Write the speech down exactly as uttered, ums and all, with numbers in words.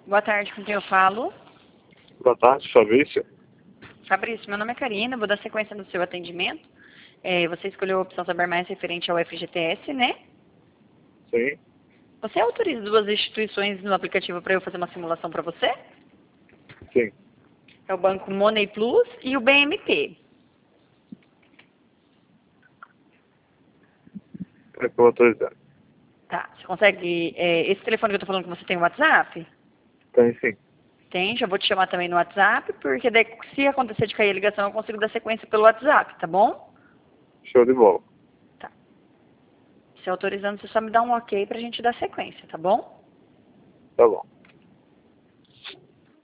Boa tarde, com quem eu falo? Boa tarde, Fabrício. Fabrício, meu nome é Karina, vou dar sequência no seu atendimento. É, você escolheu a opção saber mais referente ao F G T S, né? Sim, Você autoriza duas instituições no aplicativo para eu fazer uma simulação para você? sim. É o Banco Money Plus e o B M P. É que eu vou autorizar. Tá, você consegue... é, esse telefone que eu tô falando com você tem o WhatsApp? Tem sim. Tem, já vou te chamar também no WhatsApp, porque daí, se acontecer de cair a ligação, eu consigo dar sequência pelo WhatsApp, tá bom? Show de bola. Tá. Se autorizando, você só me dá um ok pra gente dar sequência, tá bom? Tá bom.